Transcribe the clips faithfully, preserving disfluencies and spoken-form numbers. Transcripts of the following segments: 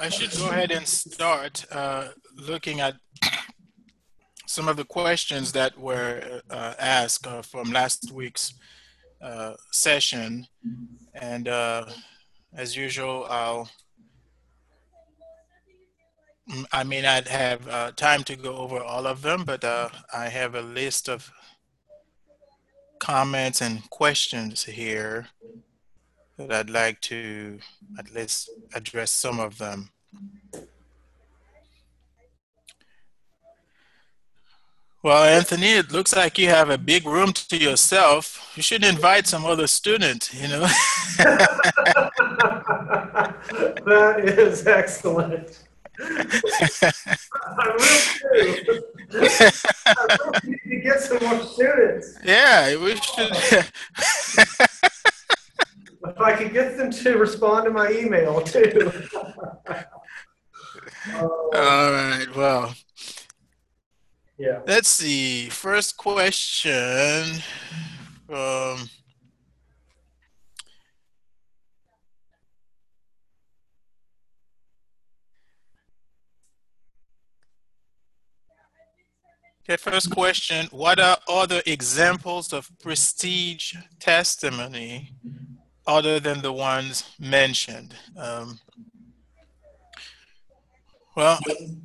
I should go ahead and start uh, looking at some of the questions that were uh, asked uh, from last week's uh, session. And uh, as usual, I'll, I may not have uh, time to go over all of them, but uh, I have a list of comments and questions here that I'd like to at least address some of them. Well, Anthony, it looks like you have a big room to yourself. You should invite some other students, you know? That is excellent. I really do. I really need to get some more students. Yeah, we should. If I could get them to respond to my email, too. All right, well. Yeah. Let's see. First question from Okay, first question. What are other examples of prestige testimony other than the ones mentioned? Um, well,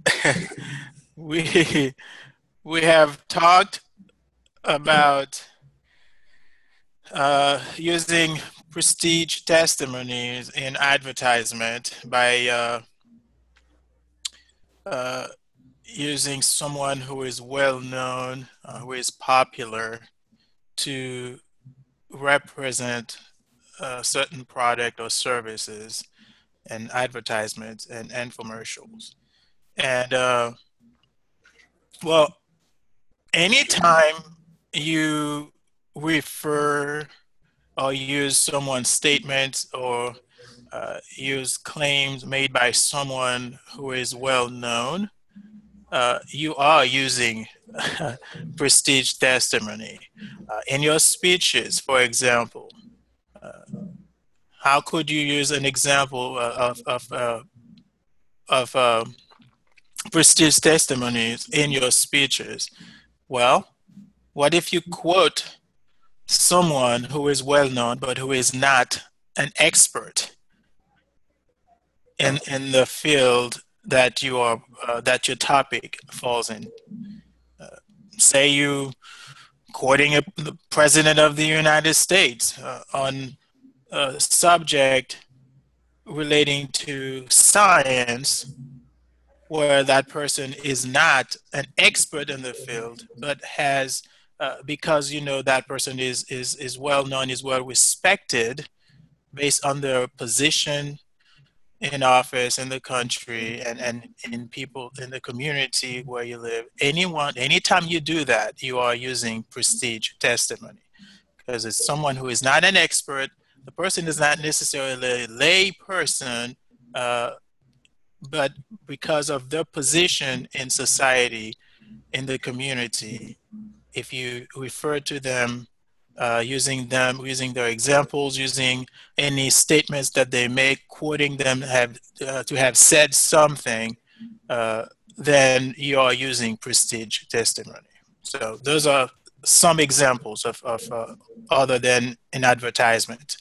we we have talked about uh, using prestige testimonies in advertisement by uh, uh, using someone who is well known, uh, who is popular, to represent a certain product or services and advertisements and infomercials. And uh, well, anytime you refer or use someone's statements or uh, use claims made by someone who is well known, uh, you are using prestige testimony. Uh, in your speeches, for example, uh, how could you use an example of, of, uh, of uh, prestige testimonies in your speeches? Well, what if you quote someone who is well known but who is not an expert in, in the field that you are uh, that your topic falls in? Uh, say you quoting a, the president of the United States uh, on a subject relating to science, where that person is not an expert in the field, but has, uh, because you know that person is is is well known, is well respected, based on their position in office in the country and and in people in the community where you live. Anyone, anytime you do that, you are using prestige testimony, because it's someone who is not an expert. The person is not necessarily a lay person, uh, but because of their position in society, in the community, if you refer to them, uh, using them, using their examples, using any statements that they make, quoting them have uh, to have said something, uh, then you are using prestige testimony. So those are some examples of, of uh, other than an advertisement.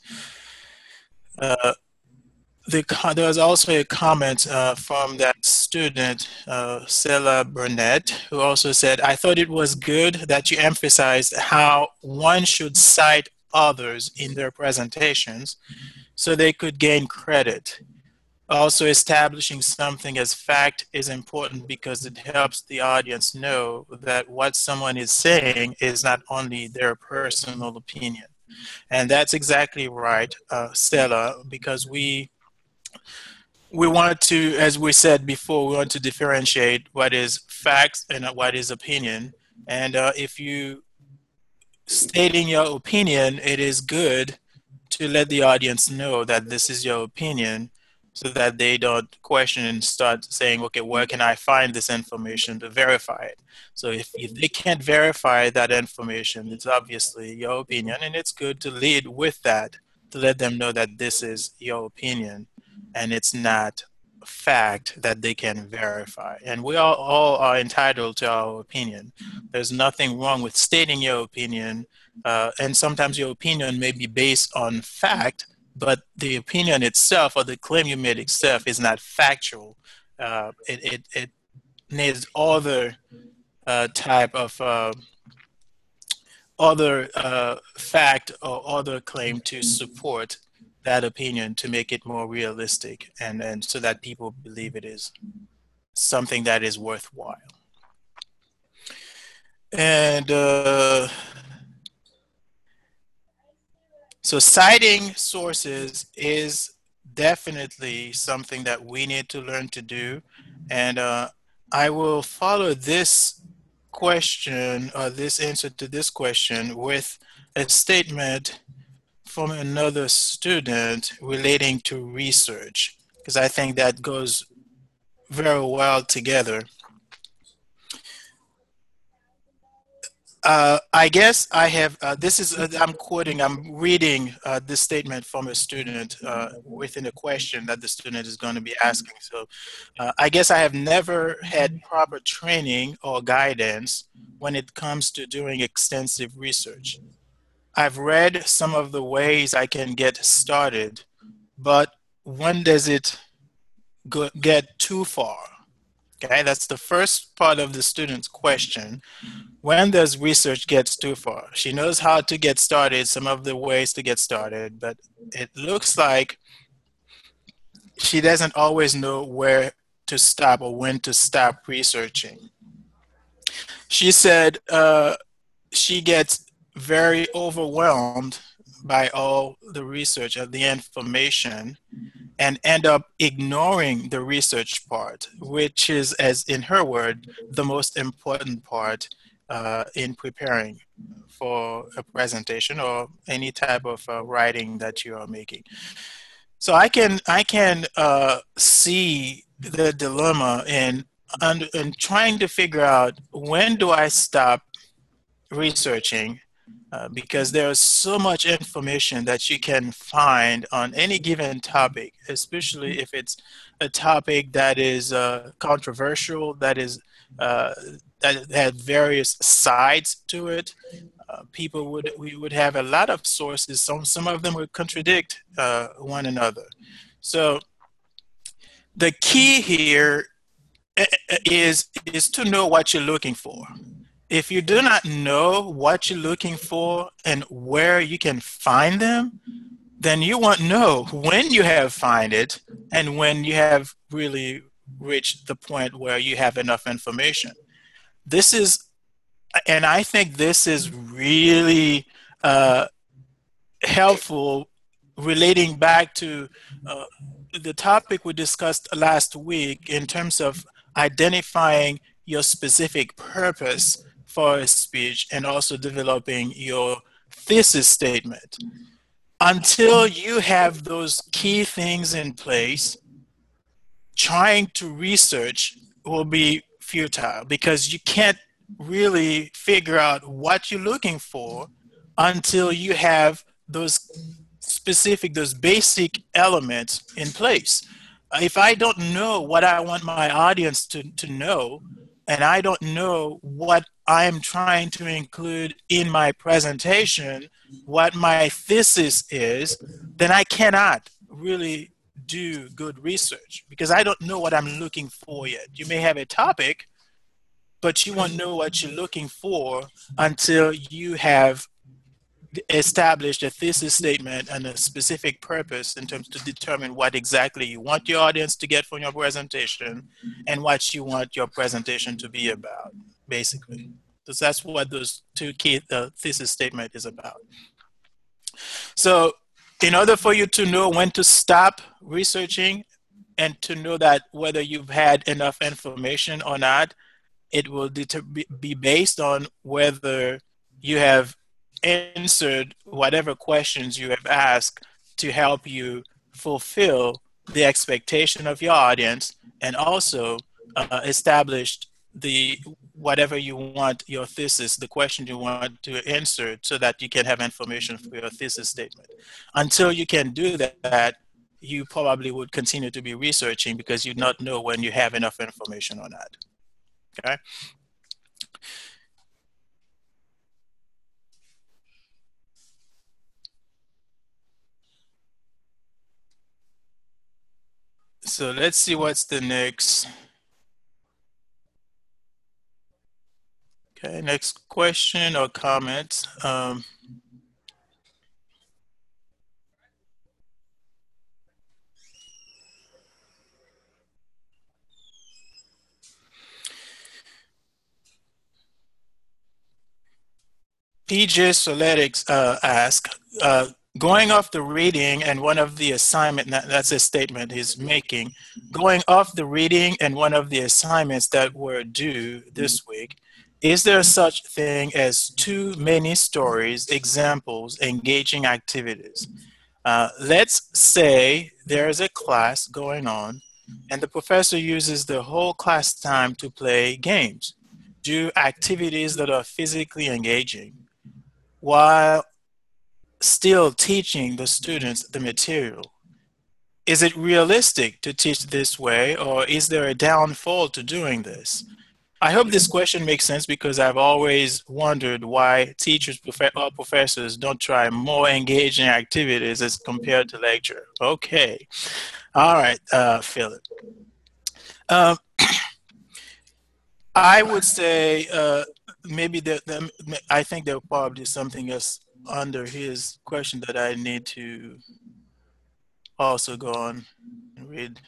Uh, the, there was also a comment uh, from that student, uh, Sela Burnett, who also said, I thought it was good that you emphasized how one should cite others in their presentations so they could gain credit. Also, establishing something as fact is important because it helps the audience know that what someone is saying is not only their personal opinion. And that's exactly right, uh, Stella, because we we want to, as we said before, we want to differentiate what is facts and what is opinion. And uh, if you stating your opinion, it is good to let the audience know that this is your opinion, so that they don't question and start saying, okay, where can I find this information to verify it? So if, if they can't verify that information, it's obviously your opinion, and it's good to lead with that, to let them know that this is your opinion and it's not fact that they can verify. And we all, all are entitled to our opinion. There's nothing wrong with stating your opinion. Uh, and sometimes your opinion may be based on fact, but the opinion itself or the claim you made itself is not factual. Uh, it, it, it needs other uh, type of uh, other uh, fact or other claim to support that opinion to make it more realistic, and, and so that people believe it is something that is worthwhile. And uh, so citing sources is definitely something that we need to learn to do. And uh, I will follow this question or this answer to this question with a statement from another student relating to research, because I think that goes very well together. Uh, I guess I have, uh, this is, uh, I'm quoting, I'm reading uh, this statement from a student uh, within a question that the student is going to be asking. So uh, I guess I have never had proper training or guidance when it comes to doing extensive research. I've read some of the ways I can get started, but when does it go, get too far? Okay, that's the first part of the student's question. When does research get too far? She knows how to get started, some of the ways to get started, but it looks like she doesn't always know where to stop or when to stop researching. She said uh, she gets very overwhelmed by all the research of the information and end up ignoring the research part, which is, as in her word, the most important part uh, in preparing for a presentation or any type of uh, writing that you are making. So I can I can uh, see the dilemma in, in trying to figure out, when do I stop researching, uh, because there's so much information that you can find on any given topic, especially if it's a topic that is uh, controversial, that is uh, that had various sides to it. Uh, people would we would have a lot of sources. Some some of them would contradict uh, one another. So the key here is is to know what you're looking for. If you do not know what you're looking for and where you can find them, then you won't know when you have find it and when you have really reached the point where you have enough information. This is, and I think this is really uh, helpful relating back to uh, the topic we discussed last week in terms of identifying your specific purpose for a speech and also developing your thesis statement. Until you have those key things in place, trying to research will be futile, because you can't really figure out what you're looking for until you have those specific, those basic elements in place. If I don't know what I want my audience to, to know, and I don't know what I'm trying to include in my presentation, what my thesis is, then I cannot really do good research, because I don't know what I'm looking for yet. You may have a topic, but you won't know what you're looking for until you have established a thesis statement and a specific purpose in terms to determine what exactly you want your audience to get from your presentation and what you want your presentation to be about, basically. Because that's what those two key uh, thesis statement is about. So in order for you to know when to stop researching and to know that whether you've had enough information or not, it will be based on whether you have answered whatever questions you have asked to help you fulfill the expectation of your audience, and also uh, established the whatever you want your thesis, the question you want to answer, so that you can have information for your thesis statement. Until you can do that, you probably would continue to be researching because you not know when you have enough information or not. Okay. So let's see what's the next. Okay, next question or comment. Um, P J Soletics uh, ask, uh, going off the reading and one of the assignment, that's a statement he's making, going off the reading and one of the assignments that were due this week, is there such thing as too many stories, examples, engaging activities? Uh, let's say there's a class going on and the professor uses the whole class time to play games, do activities that are physically engaging, while still teaching the students the material. Is it realistic to teach this way, or is there a downfall to doing this? I hope this question makes sense because I've always wondered why teachers or professors don't try more engaging activities as compared to lecture. Okay. All right, uh, Philip. Um, I would say uh, maybe that I think there probably something else under his question that I need to also go on and read.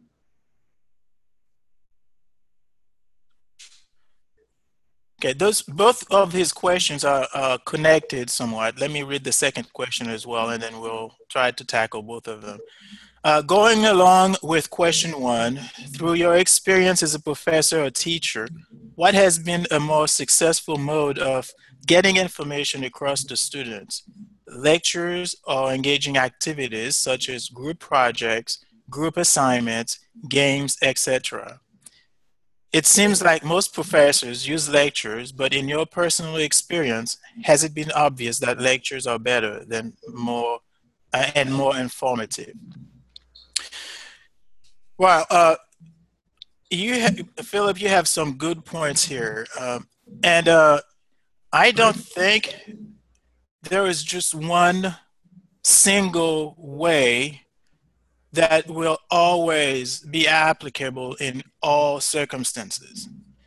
Okay, those both of his questions are uh, connected somewhat. Let me read the second question as well, and then we'll try to tackle both of them. Uh, going along with question one, through your experience as a professor or teacher, what has been a more successful mode of getting information across to students? Lectures or engaging activities such as group projects, group assignments, games, et cetera? It seems like most professors use lectures, but in your personal experience, has it been obvious that lectures are better than more uh, and more informative? Well, uh, you, ha Philip, you have some good points here, um, and uh, I don't think there is just one single way that will always be applicable in all circumstances.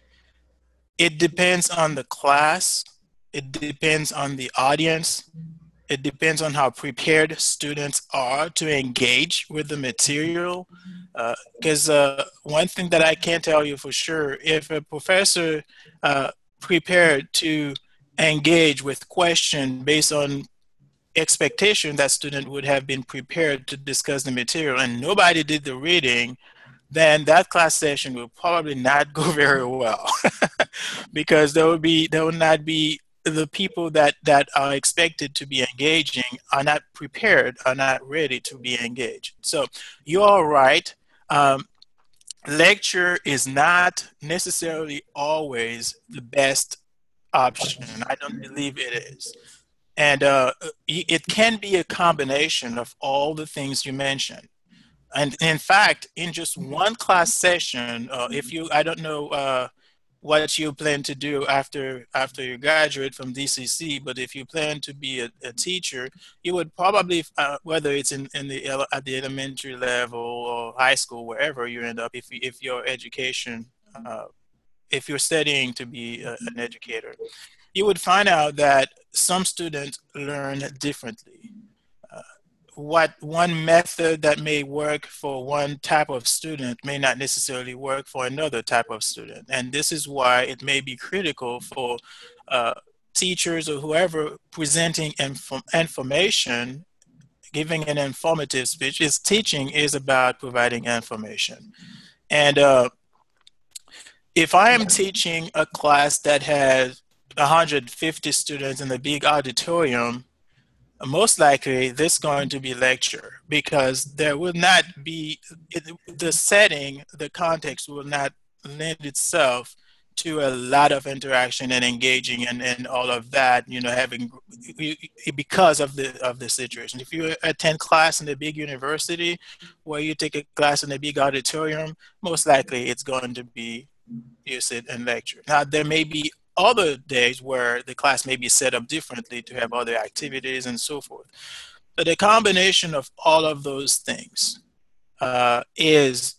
It depends on the class, it depends on the audience, it depends on how prepared students are to engage with the material. Because uh, uh, one thing that I can tell you for sure, if a professor uh, prepared to engage with question based on expectation that student would have been prepared to discuss the material and nobody did the reading, then that class session will probably not go very well because there will be there will not be the people that that are expected to be engaging are not prepared, are not ready to be engaged. So you're right. Um, lecture is not necessarily always the best option. I don't believe it is. And uh, it can be a combination of all the things you mentioned. And in fact, in just one class session, uh, if you, I don't know uh, what you plan to do after after you graduate from D C C, but if you plan to be a, a teacher, you would probably, uh, whether it's in, in the at the elementary level or high school, wherever you end up, if if your education, uh, if you're studying to be a, an educator, you would find out that some students learn differently. Uh, what one method that may work for one type of student may not necessarily work for another type of student. And this is why it may be critical for uh, teachers or whoever presenting inf information, giving an informative speech. Is teaching is about providing information. And uh, if I am teaching a class that has one hundred fifty students in the big auditorium, most likely this is going to be lecture because there will not be, it, the setting, the context will not lend itself to a lot of interaction and engaging and, and all of that, you know, having because of the of the situation. If you attend class in a big university where you take a class in a big auditorium, most likely it's going to be you sit and lecture. Now, there may be other days where the class may be set up differently to have other activities and so forth. But a combination of all of those things uh, is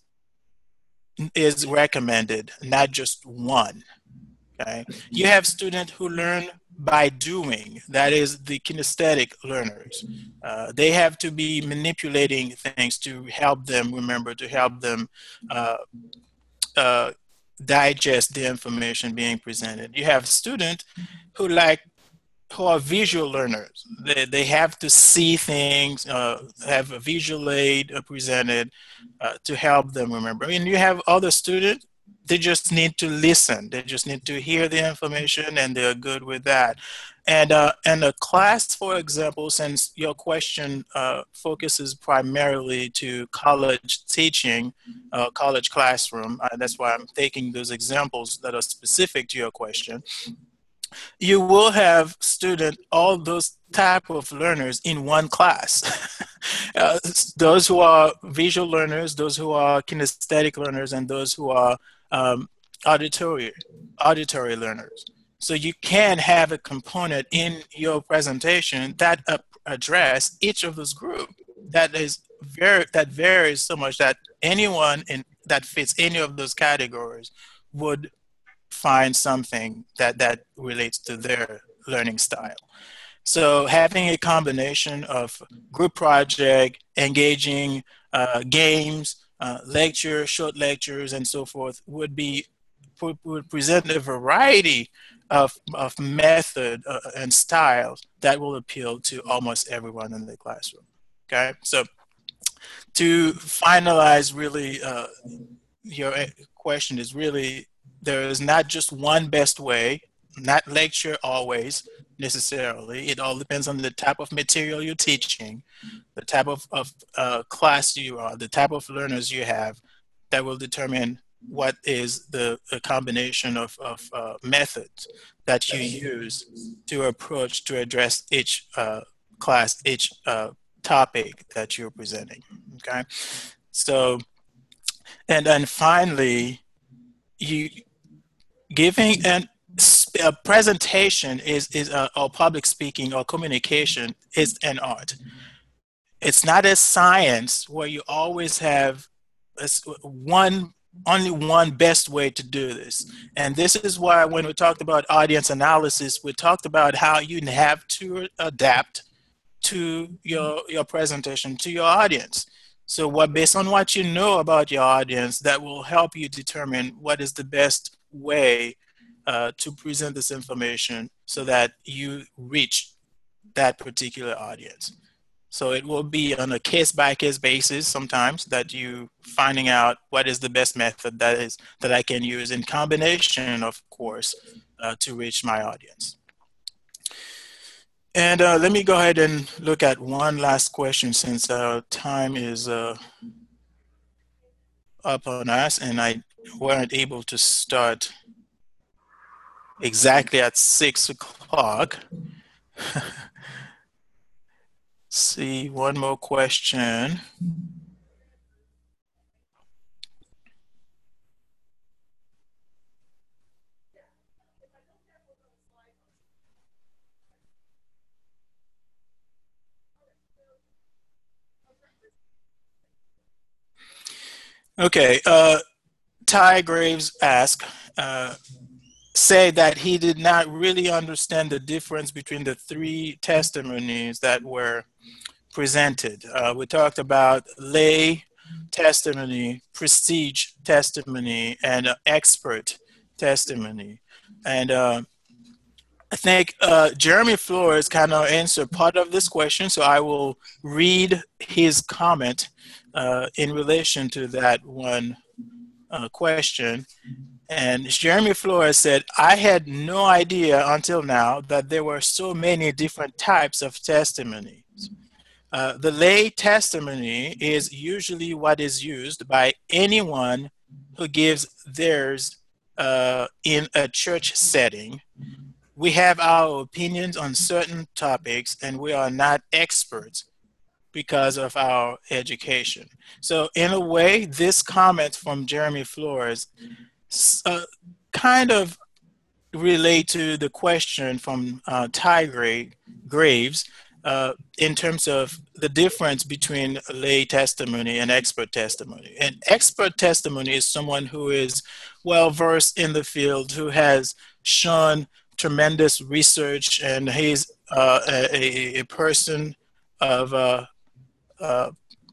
is recommended, not just one. Okay, you have students who learn by doing. That is the kinesthetic learners. Uh, they have to be manipulating things to help them remember, to help them uh, uh, digest the information being presented. You have students who like who are visual learners. They, they have to see things, uh, have a visual aid presented uh, to help them remember. And you have other students, they just need to listen. They just need to hear the information and they're good with that. And, uh, and a class, for example, since your question uh, focuses primarily to college teaching, uh, college classroom, uh, that's why I'm taking those examples that are specific to your question. You will have students, all those type of learners in one class. uh, those who are visual learners, those who are kinesthetic learners, and those who are um, auditory, auditory learners. So you can have a component in your presentation that uh, address each of those groups. That is very, that varies so much that anyone in that fits any of those categories would find something that, that relates to their learning style. So having a combination of group project, engaging uh, games, uh, lecture, short lectures, and so forth would be would present a variety of, of method uh, and styles that will appeal to almost everyone in the classroom. Okay, so to finalize, really, uh, your question is really, there is not just one best way, not lecture always necessarily. It all depends on the type of material you're teaching, the type of, of uh, class you are, the type of learners you have, that will determine what is the, the combination of, of uh, methods that you use to approach, to address each uh, class, each uh, topic that you're presenting, okay? So, and then finally, you giving an a presentation is is uh, or public speaking or communication is an art. It's not a science where you always have one only one best way to do this. And this is why when we talked about audience analysis, we talked about how you have to adapt to your your presentation to your audience. So what, based on what you know about your audience, that will help you determine what is the best way uh, to present this information so that you reach that particular audience. So it will be on a case-by-case basis sometimes that you finding out what is the best method that is that I can use in combination, of course, uh, to reach my audience. And uh, let me go ahead and look at one last question since our time is uh, up on us and I weren't able to start exactly at six o'clock. See, one more question. Okay, uh, Ty Graves asked, uh, say that he did not really understand the difference between the three testimonies that were presented. Uh, we talked about lay testimony, prestige testimony, and uh, expert testimony. And uh, I think uh, Jeremy Flores kind of answered part of this question, so I will read his comment uh, in relation to that one uh, question. And Jeremy Flores said, I had no idea until now that there were so many different types of testimonies. Uh, the lay testimony is usually what is used by anyone who gives theirs uh, in a church setting, we have our opinions on certain topics and we are not experts because of our education. So in a way, this comment from Jeremy Flores uh, kind of relate to the question from uh, Ty Gra- Graves uh, in terms of the difference between lay testimony and expert testimony. And expert testimony is someone who is well versed in the field, who has shown tremendous research, and he's uh, a, a person of uh, uh,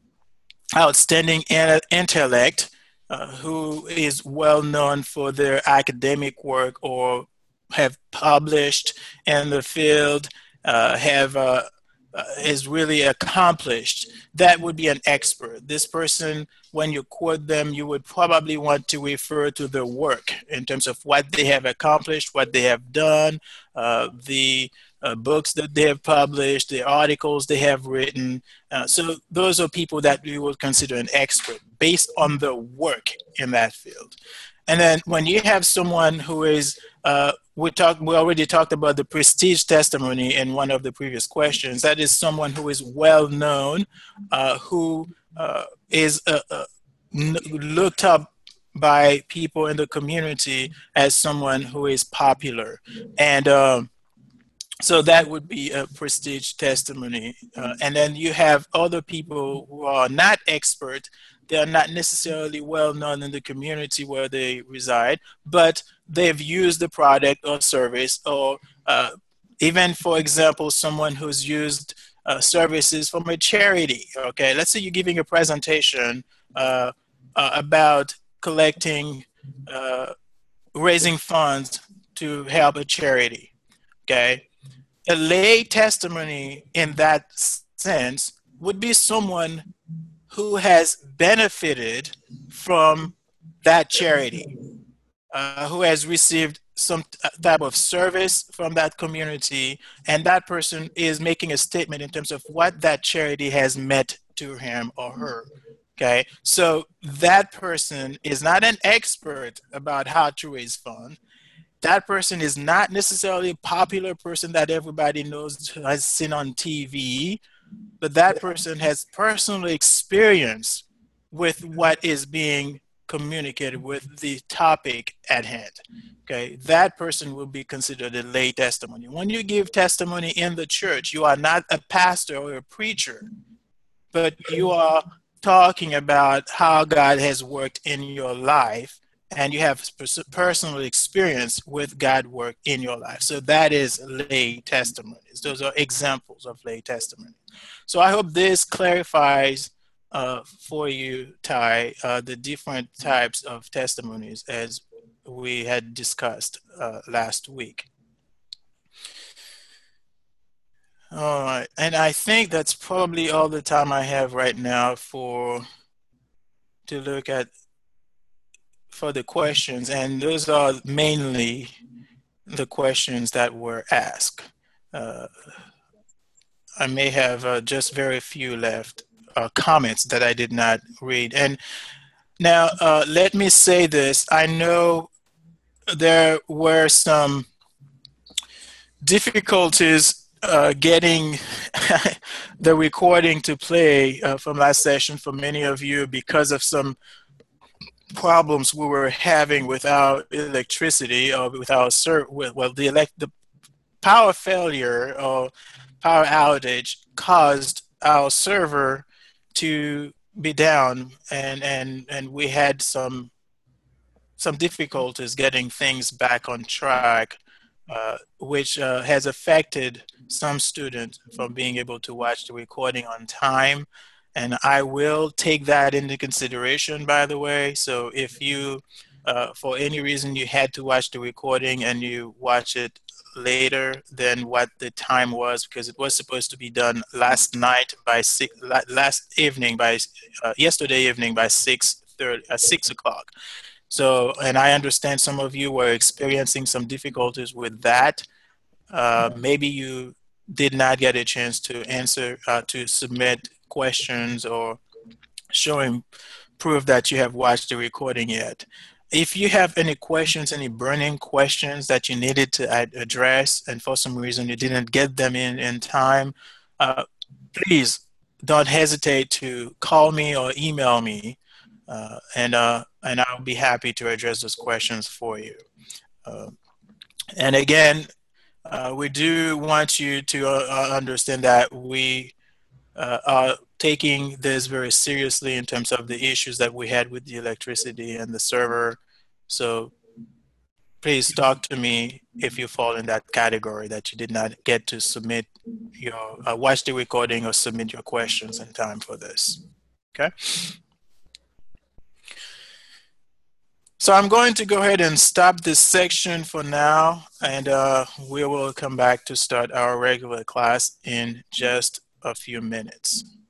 outstanding intellect, uh, who is well known for their academic work or have published in the field, uh, have uh, uh, is really accomplished. That would be an expert. This person, when you quote them, you would probably want to refer to their work in terms of what they have accomplished, what they have done, uh, the uh, books that they have published, the articles they have written. Uh, so those are people that we would consider an expert based on their work in that field. And then when you have someone who is, uh, we talked, we already talked about the prestige testimony in one of the previous questions. That is someone who is well known, uh, who uh, is uh, uh, looked up by people in the community as someone who is popular. And um, so that would be a prestige testimony. Uh, and then you have other people who are not expert. They're not necessarily well known in the community where they reside, but they've used the product or service, or uh, even, for example, someone who's used uh, services from a charity. Okay, let's say you're giving a presentation uh, uh, about collecting, uh, raising funds to help a charity. Okay. A lay testimony in that sense would be someone who has benefited from that charity, uh, who has received some type of service from that community, and that person is making a statement in terms of what that charity has meant to him or her. Okay, so that person is not an expert about how to raise funds. That person is not necessarily a popular person that everybody knows, has seen on T V, but that person has personal experience with what is being communicated with the topic at hand. Okay, that person will be considered a lay testimony. When you give testimony in the church, you are not a pastor or a preacher, but you are talking about how God has worked in your life, and you have personal experience with God work in your life. So that is lay testimonies. Those are examples of lay testimony. So I hope this clarifies uh, for you, Ty, uh, the different types of testimonies as we had discussed uh, last week. All right, and I think that's probably all the time I have right now for to look at for the questions, and those are mainly the questions that were asked. Uh, I may have uh, just very few left uh, comments that I did not read. And now uh, let me say this. I know there were some difficulties uh, getting the recording to play uh, from last session for many of you because of some problems we were having with our electricity or with our ser- well the elect the power failure or power outage caused our server to be down, and and and we had some some difficulties getting things back on track, uh, which uh, has affected some students from being able to watch the recording on time. And I will take that into consideration, by the way. So if you, uh, for any reason, you had to watch the recording and you watch it later than what the time was, because it was supposed to be done last night by six, last evening by, uh, yesterday evening by six thirty, uh, six o'clock. So, and I understand some of you were experiencing some difficulties with that. Uh, maybe you did not get a chance to answer, uh, to submit questions or showing proof that you have watched the recording yet. If you have any questions, any burning questions that you needed to ad- address, and for some reason you didn't get them in in time, uh, please don't hesitate to call me or email me, uh, and uh, and I'll be happy to address those questions for you. Uh, and again, uh, we do want you to uh, uh, understand that we uh, are taking this very seriously in terms of the issues that we had with the electricity and the server. So please talk to me if you fall in that category that you did not get to submit your, uh, watch the recording or submit your questions in time for this. Okay. So I'm going to go ahead and stop this section for now, and uh, we will come back to start our regular class in just a few minutes.